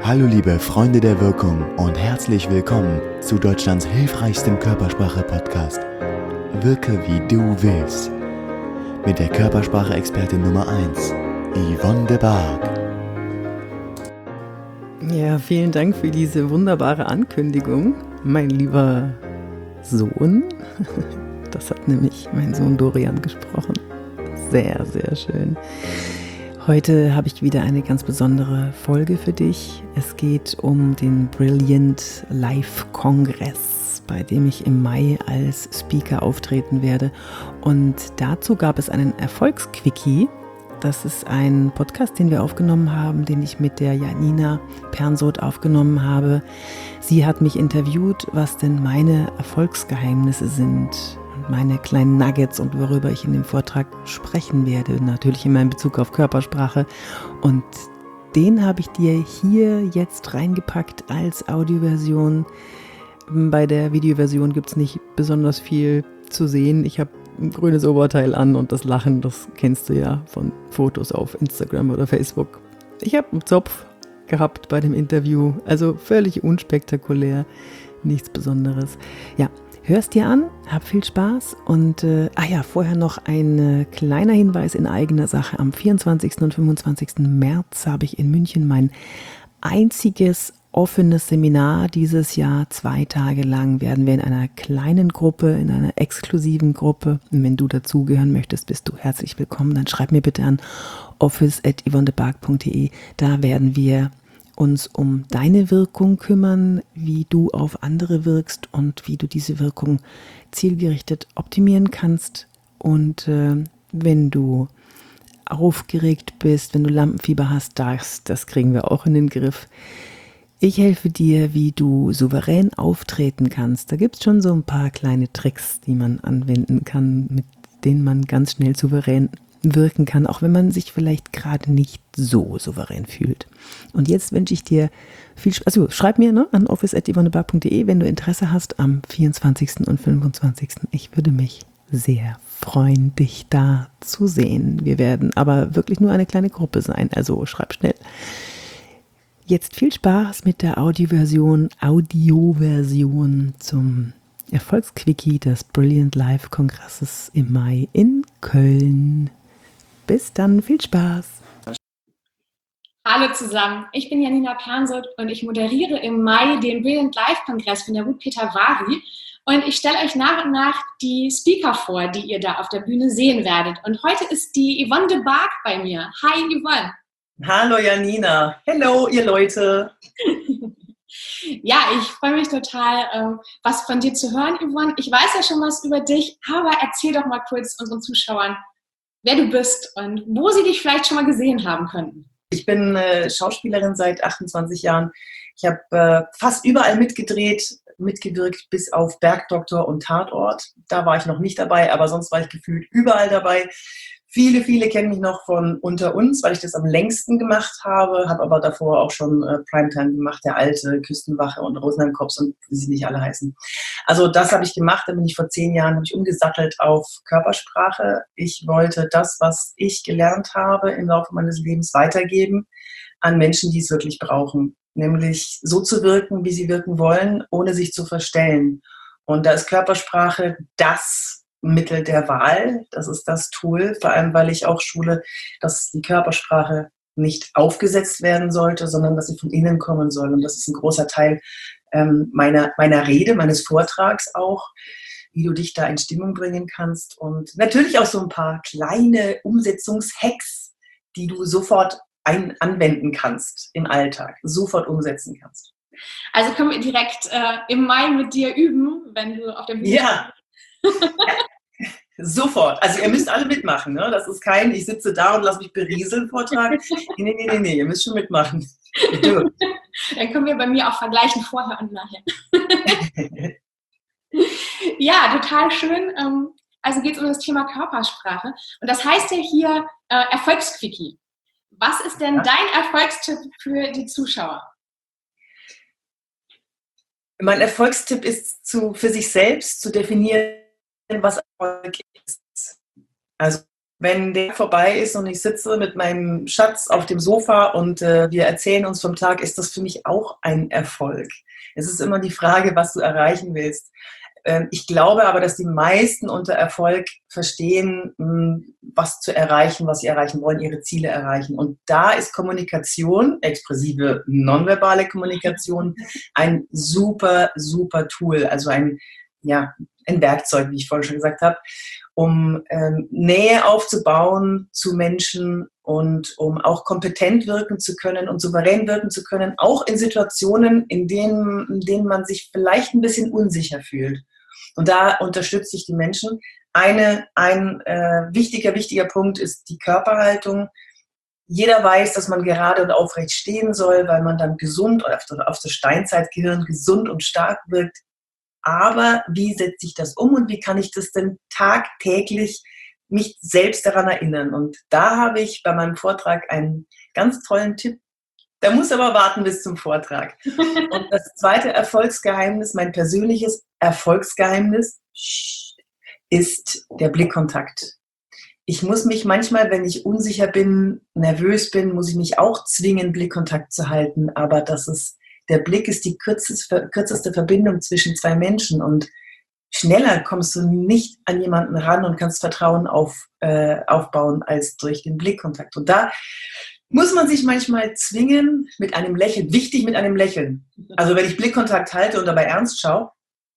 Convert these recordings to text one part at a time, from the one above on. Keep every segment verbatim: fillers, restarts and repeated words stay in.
Hallo liebe Freunde der Wirkung und herzlich willkommen zu Deutschlands hilfreichstem Körpersprache-Podcast. Wirke wie du willst. Mit der Körpersprache-Expertin Nummer eins, Yvonne de Barg. Ja, vielen Dank für diese wunderbare Ankündigung, mein lieber Sohn. Das hat nämlich mein Sohn Dorian gesprochen. Sehr, sehr schön. Heute habe ich wieder eine ganz besondere Folge für dich. Es geht um den Brilliant Life Kongress, bei dem ich im Mai als Speaker auftreten werde. Und dazu gab es einen Erfolgsquickie. Das ist ein Podcast, den wir aufgenommen haben, den ich mit der Janina Pernsoth aufgenommen habe. Sie hat mich interviewt, was denn meine Erfolgsgeheimnisse sind und meine kleinen Nuggets und worüber ich in dem Vortrag sprechen werde. Natürlich immer in Bezug auf Körpersprache. Und den habe ich dir hier jetzt reingepackt als Audioversion. Bei der Videoversion gibt es nicht besonders viel zu sehen. Ich habe ein grünes Oberteil an und das Lachen, das kennst du ja von Fotos auf Instagram oder Facebook. Ich habe einen Zopf gehabt bei dem Interview, also völlig unspektakulär, nichts Besonderes. Ja, hörst dir an, hab viel Spaß und äh, ah ja, vorher noch ein äh, kleiner Hinweis in eigener Sache. Am vierundzwanzigsten und fünfundzwanzigsten März habe ich in München mein einziges offenes Seminar dieses Jahr. Zwei Tage lang werden wir in einer kleinen Gruppe, in einer exklusiven Gruppe. Und wenn du dazugehören möchtest, bist du herzlich willkommen. Dann schreib mir bitte an office at yvonne de barg punkt de. Da werden wir uns um deine Wirkung kümmern, wie du auf andere wirkst und wie du diese Wirkung zielgerichtet optimieren kannst. Und äh, wenn du aufgeregt bist, wenn du Lampenfieber hast, das, das kriegen wir auch in den Griff. Ich helfe dir, wie du souverän auftreten kannst. Da gibt es schon so ein paar kleine Tricks, die man anwenden kann, mit denen man ganz schnell souverän wirken kann, auch wenn man sich vielleicht gerade nicht so souverän fühlt. Und jetzt wünsche ich dir viel Spaß. Also schreib mir ne, an office at yvonne de barg punkt de, wenn du Interesse hast am vierundzwanzigsten und fünfundzwanzigsten Ich würde mich sehr freuen, dich da zu sehen. Wir werden aber wirklich nur eine kleine Gruppe sein, also schreib schnell. Jetzt viel Spaß mit der Audioversion, Audioversion zum Erfolgsquickie des Brilliant Life Kongresses im Mai in Köln. Bis dann, viel Spaß! Hallo zusammen, ich bin Janina Pernsoth und ich moderiere im Mai den Brilliant Life Kongress von der Ruth Peter Vari. Und ich stelle euch nach und nach die Speaker vor, die ihr da auf der Bühne sehen werdet. Und heute ist die Yvonne de Barg bei mir. Hi Yvonne! Hallo Janina, hello ihr Leute. Ja, ich freue mich total, ähm, was von dir zu hören, Yvonne. Ich weiß ja schon was über dich, aber erzähl doch mal kurz unseren Zuschauern, wer du bist und wo sie dich vielleicht schon mal gesehen haben könnten. Ich bin äh, Schauspielerin seit achtundzwanzig Jahren. Ich habe äh, fast überall mitgedreht, mitgewirkt, bis auf Bergdoktor und Tatort. Da war ich noch nicht dabei, aber sonst war ich gefühlt überall dabei. Viele, viele kennen mich noch von Unter uns, weil ich das am längsten gemacht habe, habe aber davor auch schon äh, Primetime gemacht, der Alte, Küstenwache und Rosenheim Cops und wie sie nicht alle heißen. Also das habe ich gemacht, da bin ich vor zehn Jahren, habe ich umgesattelt auf Körpersprache. Ich wollte das, was ich gelernt habe im Laufe meines Lebens weitergeben an Menschen, die es wirklich brauchen. Nämlich so zu wirken, wie sie wirken wollen, ohne sich zu verstellen. Und da ist Körpersprache das Mittel der Wahl. Das ist das Tool, vor allem weil ich auch schule, dass die Körpersprache nicht aufgesetzt werden sollte, sondern dass sie von innen kommen soll. Und das ist ein großer Teil ähm, meiner, meiner Rede, meines Vortrags auch, wie du dich da in Stimmung bringen kannst. Und natürlich auch so ein paar kleine Umsetzungshacks, die du sofort ein, anwenden kannst im Alltag, sofort umsetzen kannst. Also können wir direkt äh, im Mai mit dir üben, wenn du auf der Bühne Ja. Ja, sofort. Also ihr müsst alle mitmachen. Ne? Das ist kein, ich sitze da und lasse mich berieseln Vortrag. Nee, nee, nee, nee, nee, ihr müsst schon mitmachen. Dann können wir bei mir auch vergleichen, vorher und nachher. Ja, total schön. Also geht es um das Thema Körpersprache. Und das heißt ja hier äh, Erfolgsquickie. Was ist denn ja. dein Erfolgstipp für die Zuschauer? Mein Erfolgstipp ist, zu, für sich selbst zu definieren, was Erfolg ist. Also Wenn der vorbei ist und ich sitze mit meinem Schatz auf dem Sofa und äh, wir erzählen uns vom Tag, ist das für mich auch ein Erfolg. Es ist immer die Frage, was du erreichen willst. Ähm, ich glaube aber, dass die meisten unter Erfolg verstehen, mh, was zu erreichen, was sie erreichen wollen, ihre Ziele erreichen. Und da ist Kommunikation, expressive, nonverbale Kommunikation, ein super, super Tool. Also ein, ja, ein Werkzeug, wie ich vorhin schon gesagt habe, um ähm, Nähe aufzubauen zu Menschen und um auch kompetent wirken zu können und souverän wirken zu können, auch in Situationen, in denen, in denen man sich vielleicht ein bisschen unsicher fühlt. Und da unterstütze ich die Menschen. Eine, ein äh, wichtiger, wichtiger Punkt ist die Körperhaltung. Jeder weiß, dass man gerade und aufrecht stehen soll, weil man dann gesund, oder auf das Steinzeitgehirn gesund und stark wirkt. Aber wie setze ich das um und wie kann ich das denn tagtäglich mich selbst daran erinnern? Und da habe ich bei meinem Vortrag einen ganz tollen Tipp. Der muss aber warten bis zum Vortrag. Und das zweite Erfolgsgeheimnis, mein persönliches Erfolgsgeheimnis, ist der Blickkontakt. Ich muss mich manchmal, wenn ich unsicher bin, nervös bin, muss ich mich auch zwingen, Blickkontakt zu halten. Aber das ist Der Blick ist die kürzeste, kürzeste Verbindung zwischen zwei Menschen und schneller kommst du nicht an jemanden ran und kannst Vertrauen auf, äh, aufbauen als durch den Blickkontakt. Und da muss man sich manchmal zwingen mit einem Lächeln, wichtig mit einem Lächeln. Also wenn ich Blickkontakt halte und dabei ernst schaue,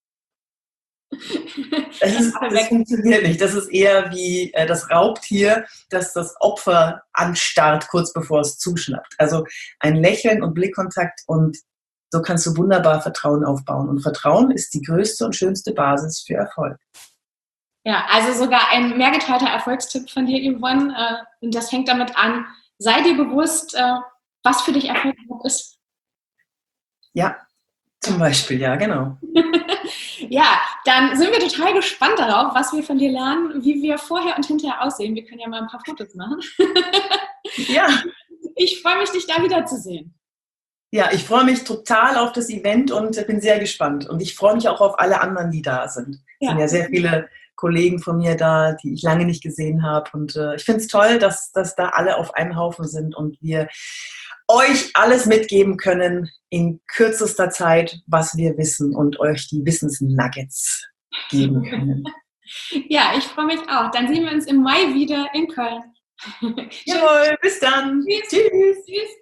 das, ist, das funktioniert nicht. Das ist eher wie äh, das Raubtier, das das Opfer anstarrt, kurz bevor es zuschnappt. Also ein Lächeln und Blickkontakt und so kannst du wunderbar Vertrauen aufbauen. Und Vertrauen ist die größte und schönste Basis für Erfolg. Ja, also sogar ein mehr geteilter Erfolgstipp von dir, Yvonne. Äh, und das fängt damit an, sei dir bewusst, äh, was für dich Erfolg ist. Ja, zum Beispiel, ja, genau. Ja, dann sind wir total gespannt darauf, was wir von dir lernen, wie wir vorher und hinterher aussehen. Wir können ja mal ein paar Fotos machen. Ja. Ich freue mich, dich da wiederzusehen. Ja, ich freue mich total auf das Event und bin sehr gespannt. Und ich freue mich auch auf alle anderen, die da sind. Es Ja. sind ja sehr viele Kollegen von mir da, die ich lange nicht gesehen habe. Und äh, ich finde es toll, dass, dass da alle auf einem Haufen sind und wir euch alles mitgeben können in kürzester Zeit, was wir wissen und euch die Wissensnuggets geben können. Ja, ich freue mich auch. Dann sehen wir uns im Mai wieder in Köln. Jawohl, bis dann. Tschüss. Tschüss. Tschüss.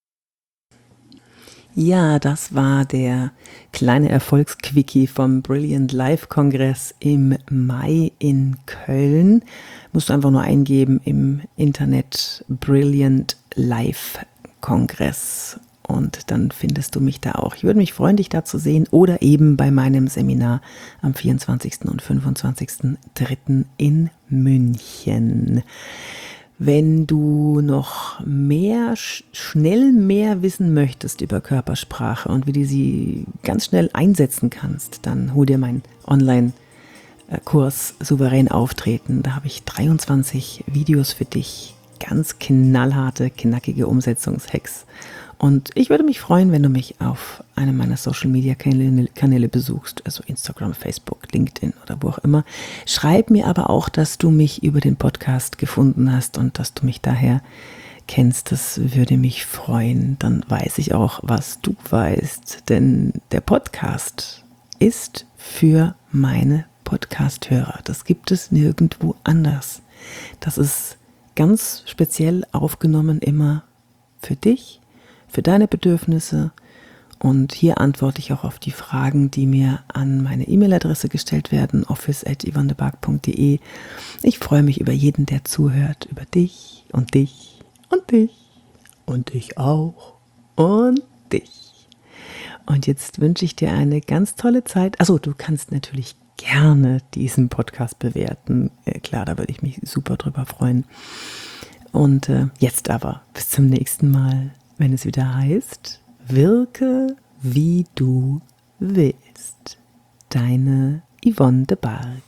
Ja, das war der kleine Erfolgsquickie vom Brilliant Life Kongress im Mai in Köln. Musst du einfach nur eingeben im Internet Brilliant Life Kongress und dann findest du mich da auch. Ich würde mich freuen, dich da zu sehen oder eben bei meinem Seminar am vierundzwanzigsten und fünfundzwanzigsten dritten in München. Wenn du noch mehr, schnell mehr wissen möchtest über Körpersprache und wie du sie ganz schnell einsetzen kannst, dann hol dir meinen Online-Kurs Souverän auftreten. Da habe ich dreiundzwanzig Videos für dich, ganz knallharte, knackige Umsetzungshacks. Und ich würde mich freuen, wenn du mich auf einem meiner Social-Media-Kanäle besuchst, also Instagram, Facebook, LinkedIn oder wo auch immer. Schreib mir aber auch, dass du mich über den Podcast gefunden hast und dass du mich daher kennst. Das würde mich freuen. Dann weiß ich auch, was du weißt. Denn der Podcast ist für meine Podcast-Hörer. Das gibt es nirgendwo anders. Das ist ganz speziell aufgenommen immer für dich, für deine Bedürfnisse und hier antworte ich auch auf die Fragen, die mir an meine E-Mail-Adresse gestellt werden, office at yvonnebark punkt de. Ich freue mich über jeden, der zuhört, über dich und dich und dich und dich auch und dich. Und jetzt wünsche ich dir eine ganz tolle Zeit. Achso, du kannst natürlich gerne diesen Podcast bewerten. Äh, klar, da würde ich mich super drüber freuen. Und äh, jetzt aber, bis zum nächsten Mal, wenn es wieder heißt, wirke wie du willst. Deine Yvonne de Barg.